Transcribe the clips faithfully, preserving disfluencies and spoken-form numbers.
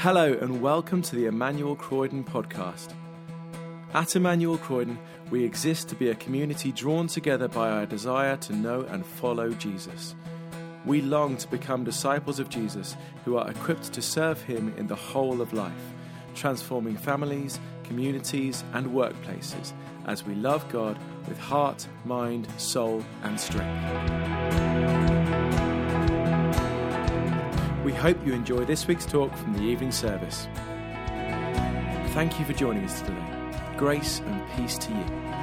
Hello and welcome to the Emmanuel Croydon podcast. At Emmanuel Croydon, we exist to be a community drawn together by our desire to know and follow Jesus. We long to become disciples of Jesus who are equipped to serve him in the whole of life, transforming families, communities and workplaces as we love God with heart, mind, soul and strength. We hope you enjoy this week's talk from the evening service. Thank you for joining us today. Grace and peace to you.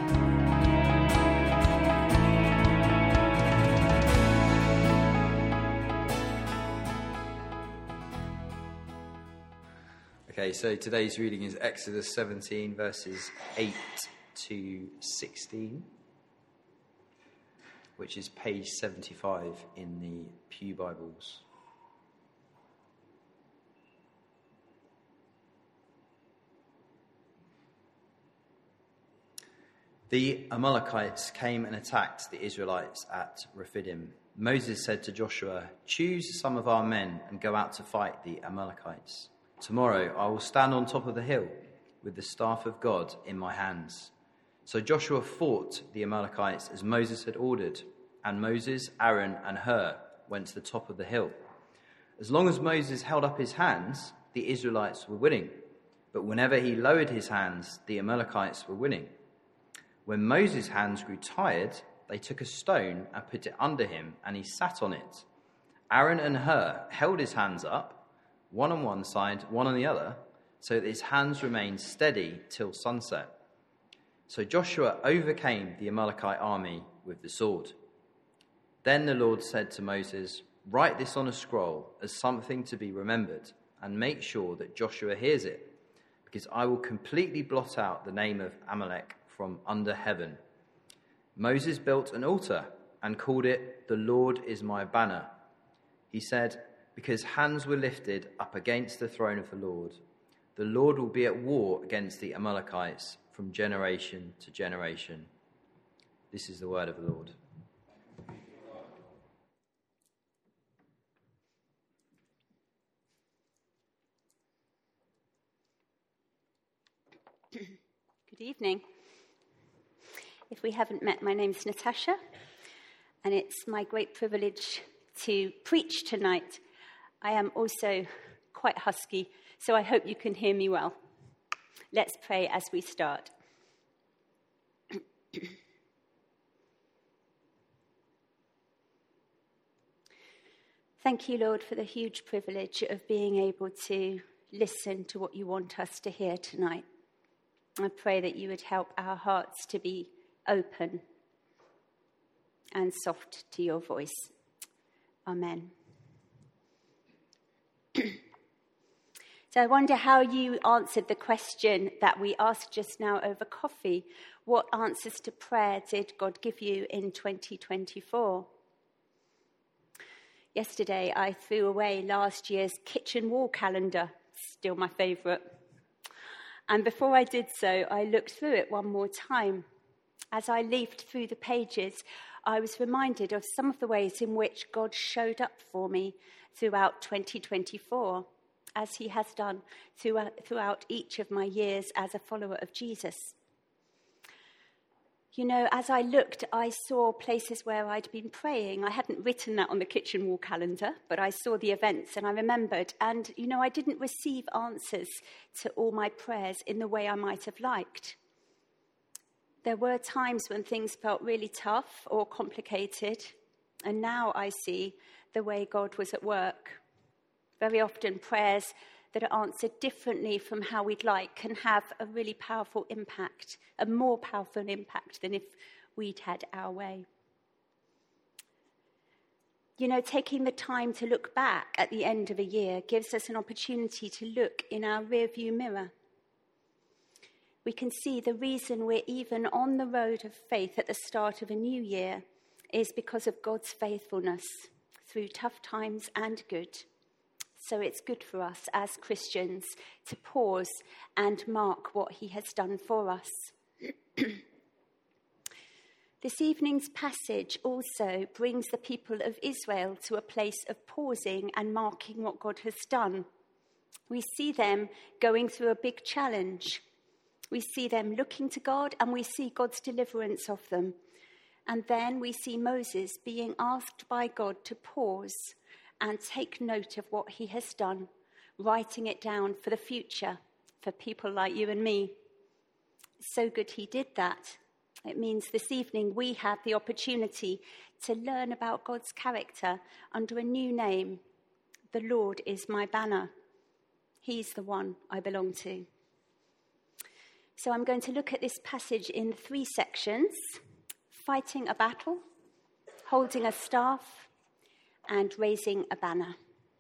Okay, so today's reading is Exodus seventeen, verses eight to sixteen, which is page seventy-five in the Pew Bibles. The Amalekites came and attacked the Israelites at Rephidim. Moses said to Joshua, "Choose some of our men and go out to fight the Amalekites. Tomorrow I will stand on top of the hill with the staff of God in my hands." So Joshua fought the Amalekites as Moses had ordered, and Moses, Aaron and Hur went to the top of the hill. As long as Moses held up his hands, the Israelites were winning. But whenever he lowered his hands, the Amalekites were winning. When Moses' hands grew tired, they took a stone and put it under him, and he sat on it. Aaron and Hur held his hands up, one on one side, one on the other, so that his hands remained steady till sunset. So Joshua overcame the Amalekite army with the sword. Then the Lord said to Moses, "Write this on a scroll as something to be remembered, and make sure that Joshua hears it, because I will completely blot out the name of Amalek from under heaven." Moses built an altar and called it, "The Lord is my banner." He said, "Because hands were lifted up against the throne of the Lord, the Lord will be at war against the Amalekites from generation to generation." This is the word of the Lord. Good evening. If we haven't met, my name's Natasha, and it's my great privilege to preach tonight. I am also quite husky, so I hope you can hear me well. Let's pray as we start. Thank you, Lord, for the huge privilege of being able to listen to what you want us to hear tonight. I pray that you would help our hearts to be open and soft to your voice. Amen. So I wonder how you answered the question that we asked just now over coffee. What answers to prayer did God give you in twenty twenty-four? Yesterday I threw away last year's kitchen wall calendar, still my favourite. And before I did so, I looked through it one more time. As I leafed through the pages, I was reminded of some of the ways in which God showed up for me throughout twenty twenty-four, as he has done throughout, throughout each of my years as a follower of Jesus. You know, as I looked, I saw places where I'd been praying. I hadn't written that on the kitchen wall calendar, but I saw the events and I remembered. And, you know, I didn't receive answers to all my prayers in the way I might have liked. There were times when things felt really tough or complicated, and now I see the way God was at work. Very often prayers that are answered differently from how we'd like can have a really powerful impact, a more powerful impact than if we'd had our way. You know, taking the time to look back at the end of a year gives us an opportunity to look in our rearview mirror. We can see the reason we're even on the road of faith at the start of a new year is because of God's faithfulness through tough times and good. So it's good for us as Christians to pause and mark what he has done for us. This evening's passage also brings the people of Israel to a place of pausing and marking what God has done. We see them going through a big challenge. We see them looking to God, and we see God's deliverance of them. And then we see Moses being asked by God to pause and take note of what he has done, writing it down for the future, for people like you and me. It's so good he did that. It means this evening we have the opportunity to learn about God's character under a new name. The Lord is my banner. He's the one I belong to. So I'm going to look at this passage in three sections: fighting a battle, holding a staff, and raising a banner.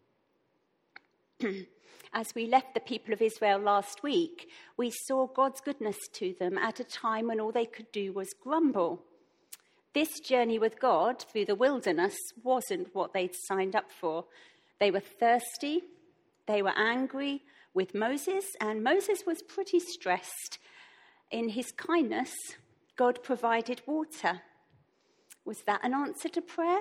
As we left the people of Israel last week, we saw God's goodness to them at a time when all they could do was grumble. This journey with God through the wilderness wasn't what they'd signed up for. They were thirsty, they were angry with Moses, and Moses was pretty stressed. In his kindness, God provided water. Was that an answer to prayer?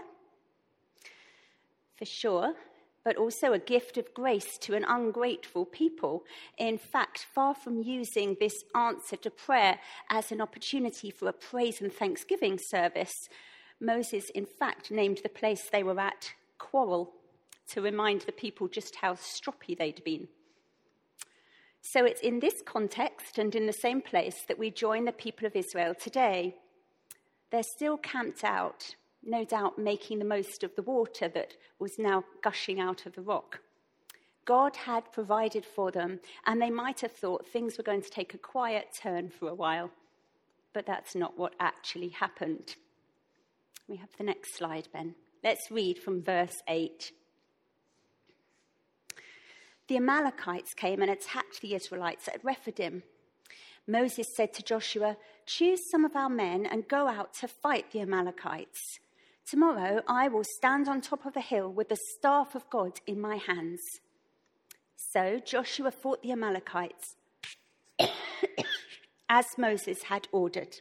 For sure, but also a gift of grace to an ungrateful people. In fact, far from using this answer to prayer as an opportunity for a praise and thanksgiving service, Moses, in fact, named the place they were at Quarrel, to remind the people just how stroppy they'd been. So it's in this context and in the same place that we join the people of Israel today. They're still camped out, no doubt making the most of the water that was now gushing out of the rock. God had provided for them, and they might have thought things were going to take a quiet turn for a while, but that's not what actually happened. We have the next slide, Ben. Let's read from verse eight. The Amalekites came and attacked the Israelites at Rephidim. Moses said to Joshua, "Choose some of our men and go out to fight the Amalekites. Tomorrow I will stand on top of the hill with the staff of God in my hands." So Joshua fought the Amalekites as Moses had ordered.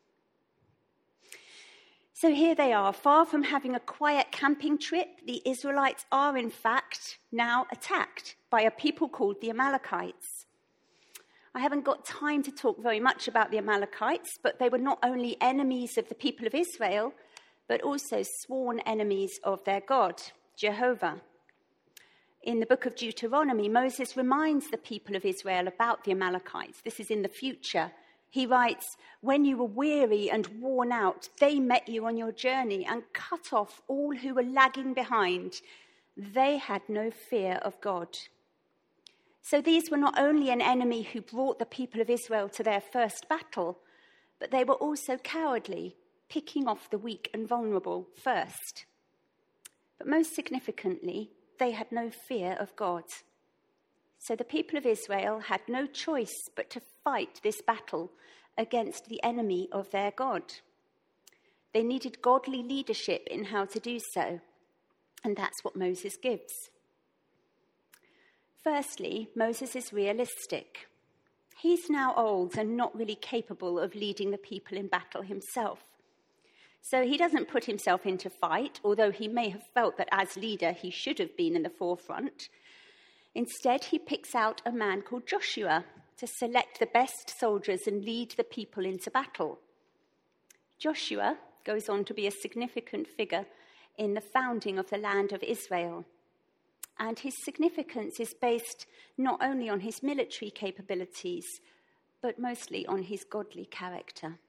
So here they are, far from having a quiet camping trip. The Israelites are, in fact, now attacked by a people called the Amalekites. I haven't got time to talk very much about the Amalekites, but they were not only enemies of the people of Israel, but also sworn enemies of their God, Jehovah. In the book of Deuteronomy, Moses reminds the people of Israel about the Amalekites. This is in the future. He writes, "When you were weary and worn out, they met you on your journey and cut off all who were lagging behind. They had no fear of God." So these were not only an enemy who brought the people of Israel to their first battle, but they were also cowardly, picking off the weak and vulnerable first. But most significantly, they had no fear of God. So the people of Israel had no choice but to fight this battle against the enemy of their God. They needed godly leadership in how to do so, and that's what Moses gives. Firstly, Moses is realistic. He's now old and not really capable of leading the people in battle himself. So he doesn't put himself into fight, although he may have felt that as leader he should have been in the forefront. Instead, he picks out a man called Joshua to select the best soldiers and lead the people into battle. Joshua goes on to be a significant figure in the founding of the land of Israel. And his significance is based not only on his military capabilities, but mostly on his godly character.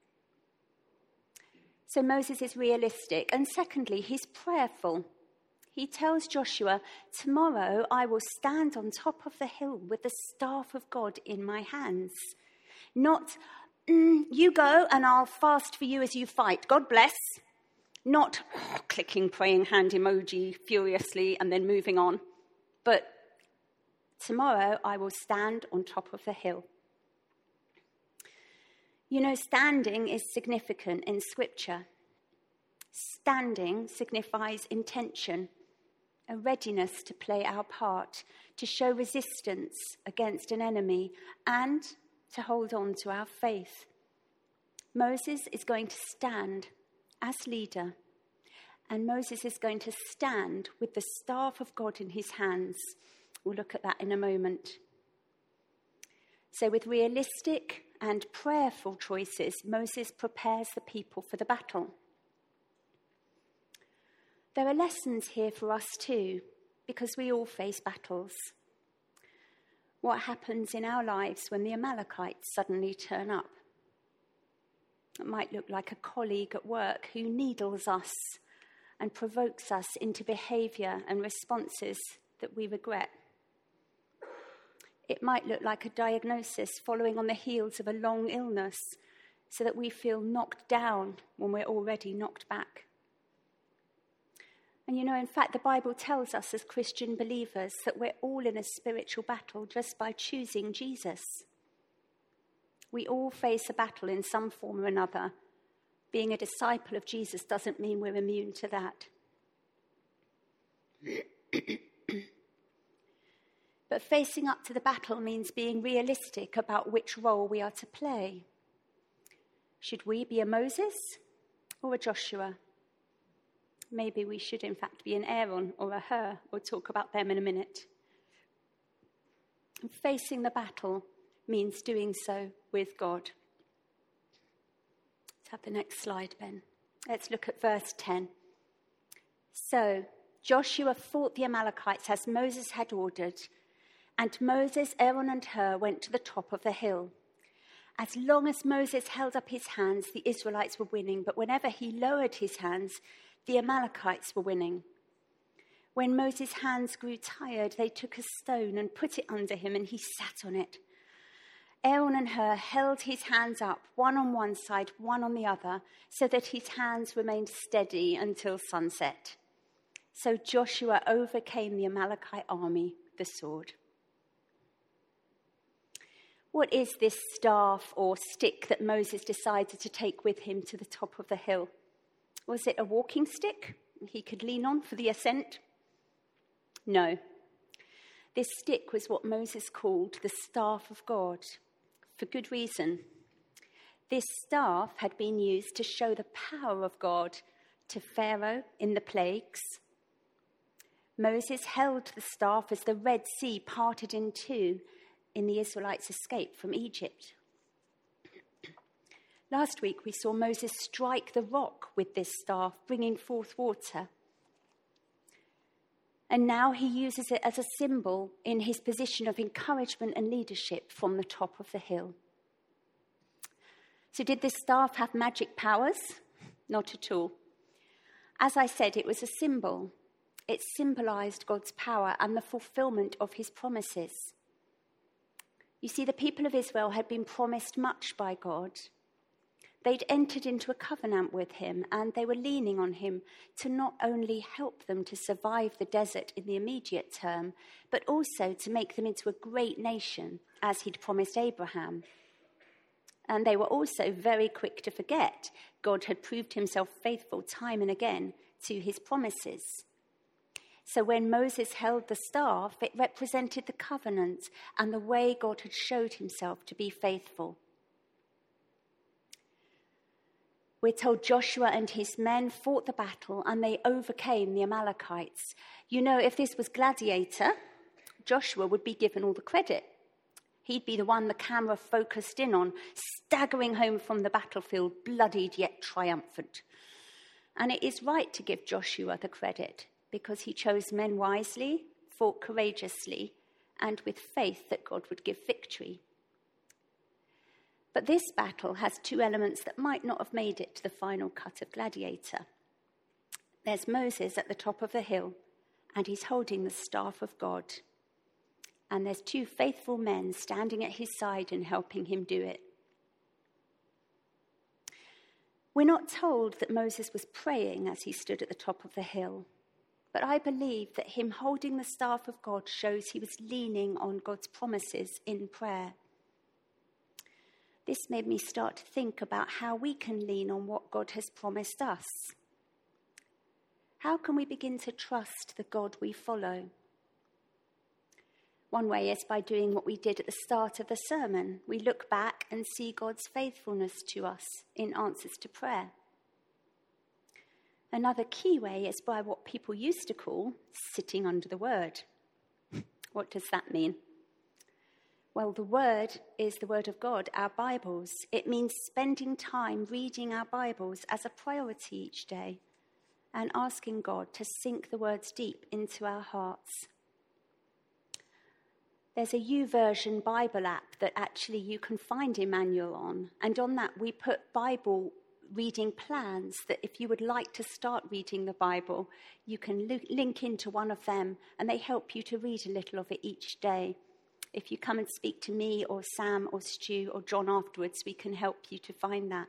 So Moses is realistic. And secondly, he's prayerful. He tells Joshua, "Tomorrow I will stand on top of the hill with the staff of God in my hands." Not, mm, "You go and I'll fast for you as you fight. God bless." Not oh, clicking praying hand emoji furiously and then moving on. But tomorrow I will stand on top of the hill. You know, standing is significant in Scripture. Standing signifies intention, a readiness to play our part, to show resistance against an enemy, and to hold on to our faith. Moses is going to stand as leader, and Moses is going to stand with the staff of God in his hands, We'll look at that in a moment. So with realistic and prayerful choices, Moses prepares the people for the battle. There are lessons here for us too, because we all face battles. What happens in our lives when the Amalekites suddenly turn up? It might look like a colleague at work who needles us and provokes us into behaviour and responses that we regret. It might look like a diagnosis following on the heels of a long illness, so that we feel knocked down when we're already knocked back. And you know, in fact, the Bible tells us as Christian believers that we're all in a spiritual battle just by choosing Jesus. We all face a battle in some form or another. Being a disciple of Jesus doesn't mean we're immune to that. But facing up to the battle means being realistic about which role we are to play. Should we be a Moses or a Joshua? Maybe we should, in fact, be an Aaron or a Hur. We'll talk about them in a minute. And facing the battle means doing so with God. Let's have the next slide, Ben. Let's look at verse ten. So Joshua fought the Amalekites as Moses had ordered, and Moses, Aaron, and Hur went to the top of the hill. As long as Moses held up his hands, the Israelites were winning, but whenever he lowered his hands, the Amalekites were winning. When Moses' hands grew tired, they took a stone and put it under him, and he sat on it. Aaron and Hur held his hands up, one on one side, one on the other, so that his hands remained steady until sunset. So Joshua overcame the Amalekite army with the sword. What is this staff or stick that Moses decided to take with him to the top of the hill? Was it a walking stick he could lean on for the ascent? No. This stick was what Moses called the staff of God, for good reason. This staff had been used to show the power of God to Pharaoh in the plagues. Moses held the staff as the Red Sea parted in two in the Israelites' escape from Egypt. Last week we saw Moses strike the rock with this staff, bringing forth water. And now he uses it as a symbol in his position of encouragement and leadership from the top of the hill. So did this staff have magic powers? Not at all. As I said, it was a symbol. It symbolized God's power and the fulfillment of his promises. You see, the people of Israel had been promised much by God. They'd entered into a covenant with him, and they were leaning on him to not only help them to survive the desert in the immediate term, but also to make them into a great nation, as he'd promised Abraham. And they were also very quick to forget God had proved himself faithful time and again to his promises. So when Moses held the staff, it represented the covenant and the way God had showed himself to be faithful. We're told Joshua and his men fought the battle and they overcame the Amalekites. You know, if this was Gladiator, Joshua would be given all the credit. He'd be the one the camera focused in on, staggering home from the battlefield, bloodied yet triumphant. And it is right to give Joshua the credit, because he chose men wisely, fought courageously, and with faith that God would give victory. But this battle has two elements that might not have made it to the final cut of Gladiator. There's Moses at the top of the hill, and he's holding the staff of God. And there's two faithful men standing at his side and helping him do it. We're not told that Moses was praying as he stood at the top of the hill, but I believe that him holding the staff of God shows he was leaning on God's promises in prayer. This made me start to think about how we can lean on what God has promised us. How can we begin to trust the God we follow? One way is by doing what we did at the start of the sermon. We look back and see God's faithfulness to us in answers to prayer. Another key way is by what people used to call sitting under the word. What does that mean? Well, the word is the word of God, our Bibles. It means spending time reading our Bibles as a priority each day and asking God to sink the words deep into our hearts. There's a YouVersion Bible app that actually you can find Emmanuel on, and on that we put Bible reading plans that if you would like to start reading the Bible, you can lo- link into one of them, and they help you to read a little of it each day. If you come and speak to me or Sam or Stu or John afterwards, we can help you to find that.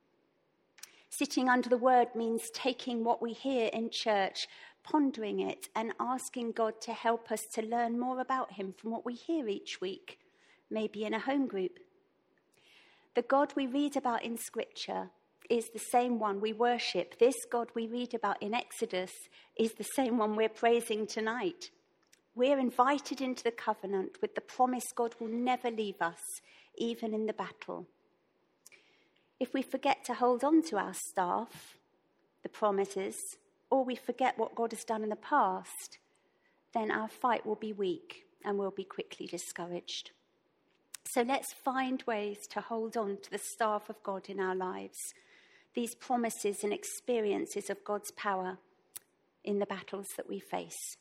Sitting under the word means taking what we hear in church, pondering it, and asking God to help us to learn more about him from what we hear each week, maybe in a home group. The God we read about in Scripture is the same one we worship. This God we read about in Exodus is the same one we're praising tonight. We're invited into the covenant with the promise God will never leave us, even in the battle. If we forget to hold on to our staff, the promises, or we forget what God has done in the past, then our fight will be weak and we'll be quickly discouraged. So let's find ways to hold on to the staff of God in our lives, these promises and experiences of God's power in the battles that we face.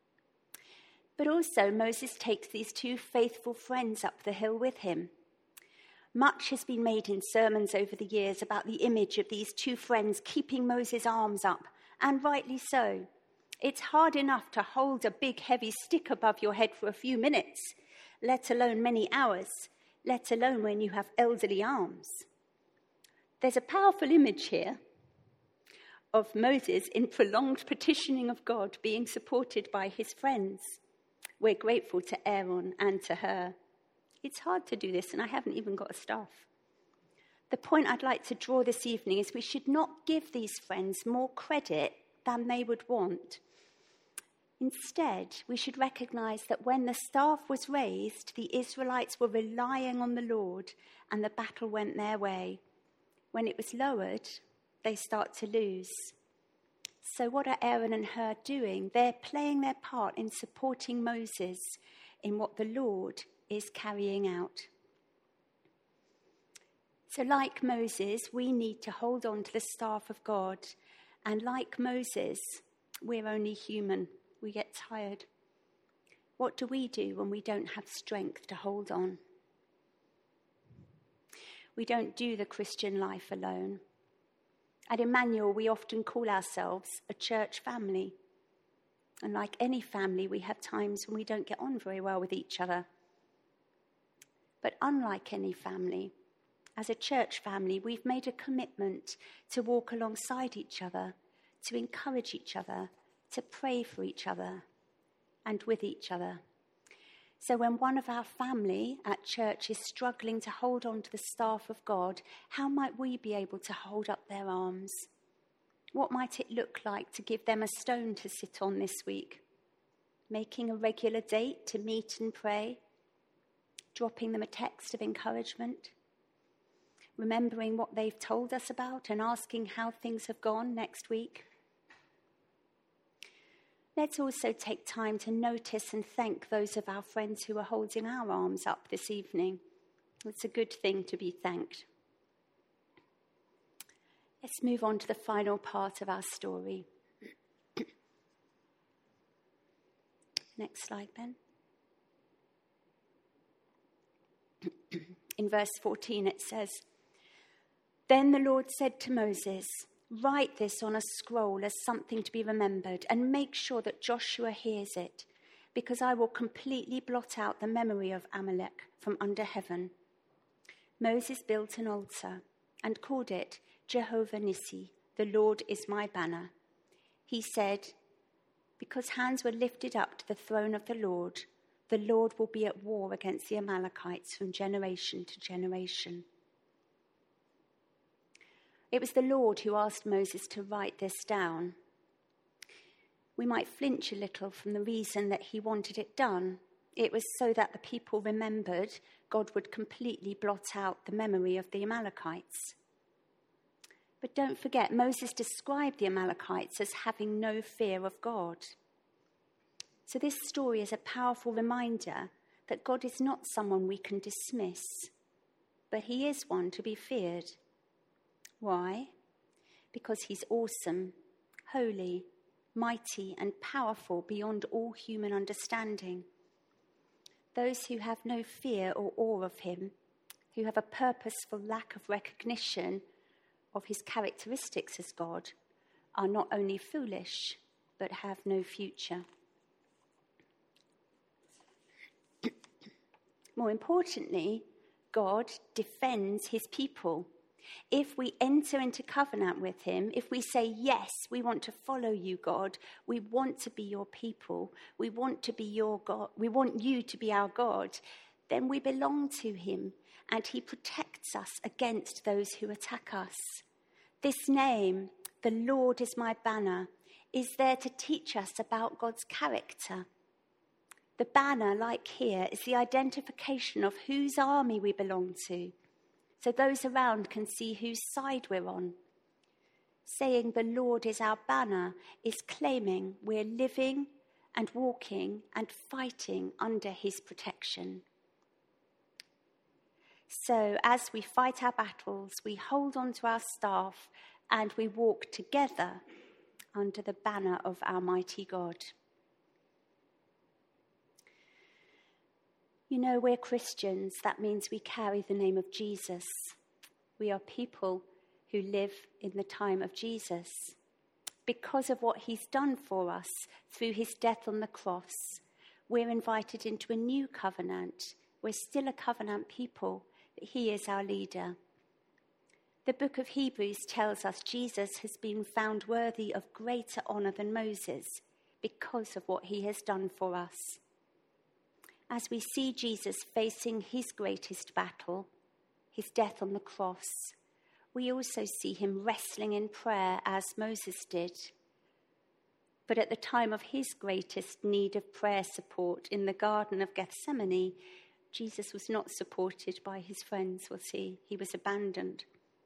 But also, Moses takes these two faithful friends up the hill with him. Much has been made in sermons over the years about the image of these two friends keeping Moses' arms up, and rightly so. It's hard enough to hold a big heavy stick above your head for a few minutes, let alone many hours, let alone when you have elderly arms. There's a powerful image here of Moses in prolonged petitioning of God being supported by his friends. We're grateful to Aaron and to her. It's hard to do this, and I haven't even got a staff. The point I'd like to draw this evening is we should not give these friends more credit than they would want. Instead, we should recognize that when the staff was raised, the Israelites were relying on the Lord, and the battle went their way. When it was lowered, they start to lose. So what are Aaron and Hur doing? They're playing their part in supporting Moses in what the Lord is carrying out. So like Moses, we need to hold on to the staff of God. And like Moses, we're only human. We get tired. What do we do when we don't have strength to hold on? We don't do the Christian life alone. At Emmanuel, we often call ourselves a church family. And like any family, we have times when we don't get on very well with each other. But unlike any family, as a church family, we've made a commitment to walk alongside each other, to encourage each other, to pray for each other and with each other. So when one of our family at church is struggling to hold on to the staff of God, how might we be able to hold up their arms? What might it look like to give them a stone to sit on this week? Making a regular date to meet and pray? Dropping them a text of encouragement? Remembering what they've told us about and asking how things have gone next week? Let's also take time to notice and thank those of our friends who are holding our arms up this evening. It's a good thing to be thanked. Let's move on to the final part of our story. Next slide, Ben. In verse fourteen it says, "Then the Lord said to Moses, 'Write this on a scroll as something to be remembered, and make sure that Joshua hears it, because I will completely blot out the memory of Amalek from under heaven.' Moses built an altar and called it Jehovah Nissi, the Lord is my banner. He said, 'Because hands were lifted up to the throne of the Lord, the Lord will be at war against the Amalekites from generation to generation.'" It was the Lord who asked Moses to write this down. We might flinch a little from the reason that he wanted it done. It was so that the people remembered God would completely blot out the memory of the Amalekites. But don't forget, Moses described the Amalekites as having no fear of God. So this story is a powerful reminder that God is not someone we can dismiss, but he is one to be feared. Why? Because he's awesome, holy, mighty, and powerful beyond all human understanding. Those who have no fear or awe of him, who have a purposeful lack of recognition of his characteristics as God, are not only foolish, but have no future. More importantly, God defends his people. If we enter into covenant with him, if we say, yes, we want to follow you, God, we want to be your people, we want to be your God, we want you to be our God, then we belong to him, and he protects us against those who attack us. This name, the Lord is my banner, is there to teach us about God's character. The banner, like here, is the identification of whose army we belong to, so those around can see whose side we're on. Saying the Lord is our banner is claiming we're living and walking and fighting under his protection. So as we fight our battles, we hold on to our staff and we walk together under the banner of our mighty God. You know, we're Christians. That means we carry the name of Jesus. We are people who live in the time of Jesus. Because of what he's done for us through his death on the cross, we're invited into a new covenant. We're still a covenant people, but he is our leader. The book of Hebrews tells us Jesus has been found worthy of greater honor than Moses because of what he has done for us. As we see Jesus facing his greatest battle, his death on the cross, we also see him wrestling in prayer as Moses did. But at the time of his greatest need of prayer support in the Garden of Gethsemane, Jesus was not supported by his friends, was he? He was abandoned.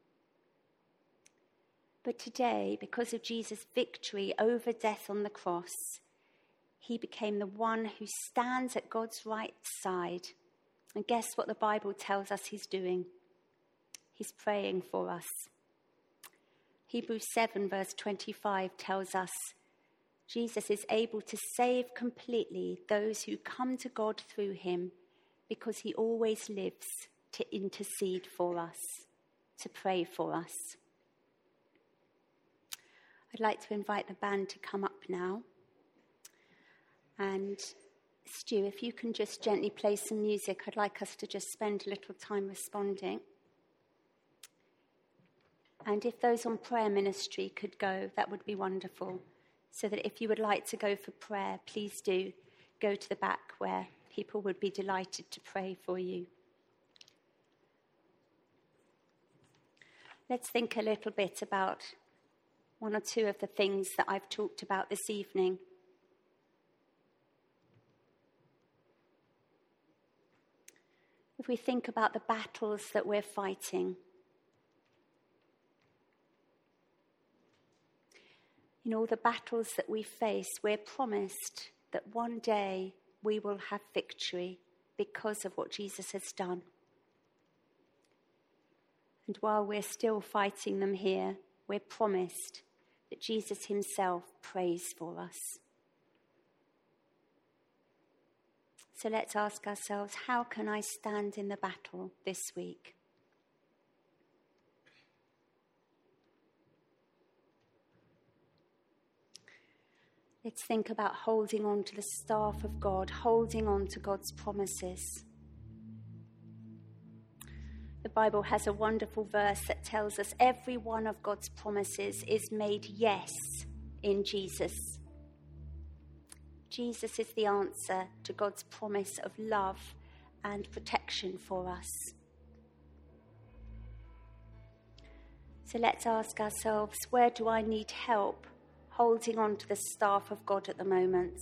But today, because of Jesus' victory over death on the cross, he became the one who stands at God's right side. And guess what the Bible tells us he's doing? He's praying for us. Hebrews seven verse twenty-five tells us Jesus is able to save completely those who come to God through him because he always lives to intercede for us, to pray for us. I'd like to invite the band to come up now. And Stu, if you can just gently play some music, I'd like us to just spend a little time responding. And if those on prayer ministry could go, that would be wonderful. So that if you would like to go for prayer, please do go to the back where people would be delighted to pray for you. Let's think a little bit about one or two of the things that I've talked about this evening. If we think about the battles that we're fighting, in all the battles that we face, we're promised that one day we will have victory because of what Jesus has done. And while we're still fighting them here, we're promised that Jesus himself prays for us. So let's ask ourselves, how can I stand in the battle this week? Let's think about holding on to the staff of God, holding on to God's promises. The Bible has a wonderful verse that tells us every one of God's promises is made yes in Jesus. Jesus is the answer to God's promise of love and protection for us. So let's ask ourselves, where do I need help holding on to the staff of God at the moment?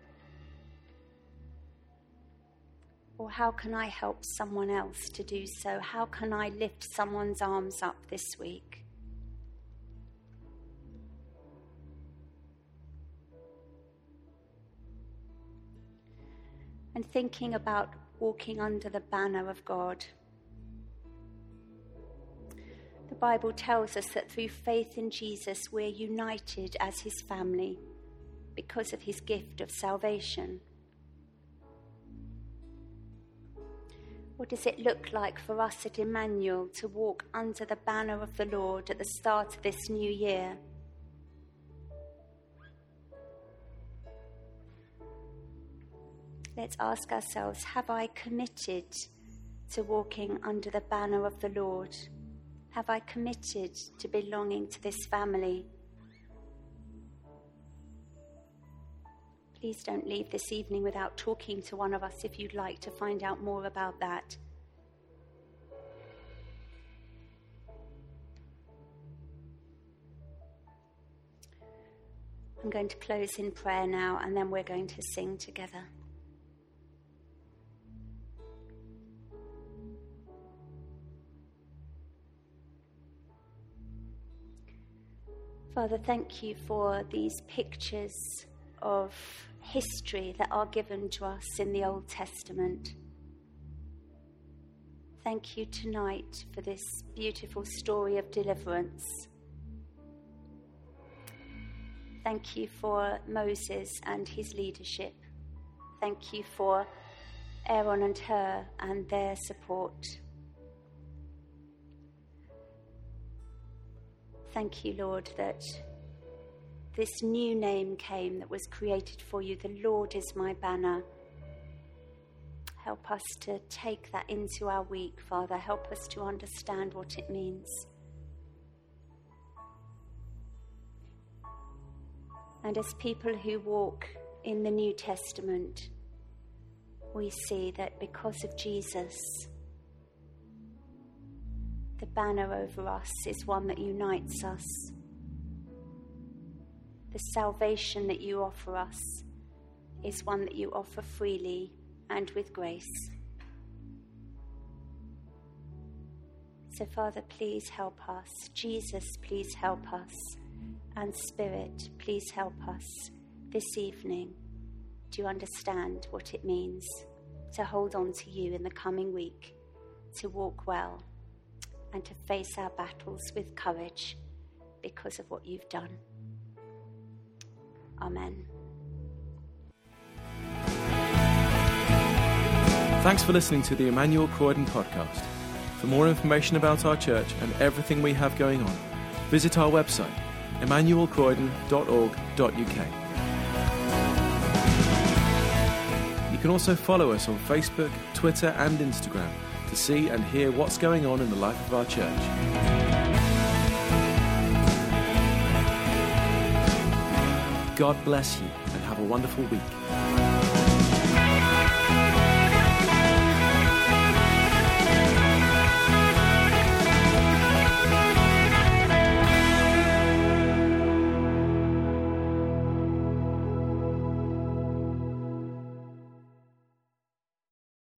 Or how can I help someone else to do so? How can I lift someone's arms up this week? and thinking about walking under the banner of God. The Bible tells us that through faith in Jesus, we're united as his family because of his gift of salvation. What does it look like for us at Emmanuel to walk under the banner of the Lord at the start of this new year? Let's ask ourselves, have I committed to walking under the banner of the Lord? Have I committed to belonging to this family? Please don't leave this evening without talking to one of us if you'd like to find out more about that. I'm going to close in prayer now, and then we're going to sing together. Father, thank you for these pictures of history that are given to us in the Old Testament. Thank you tonight for this beautiful story of deliverance. Thank you for Moses and his leadership. Thank you for Aaron and Hur and their support. Thank you, Lord, that this new name came that was created for you. The Lord is my banner. Help us to take that into our week, Father. Help us to understand what it means. And as people who walk in the New Testament, we see that because of Jesus, the banner over us is one that unites us. The salvation that you offer us is one that you offer freely and with grace. So, Father, please help us. Jesus, please help us. And Spirit, please help us this evening to understand what it means to hold on to you in the coming week, to walk well, and to face our battles with courage because of what you've done. Amen. Thanks for listening to the Emmanuel Croydon podcast. For more information about our church and everything we have going on, visit our website, emmanuel croydon dot org dot u k. You can also follow us on Facebook, Twitter and Instagram to see and hear what's going on in the life of our church. God bless you and have a wonderful week.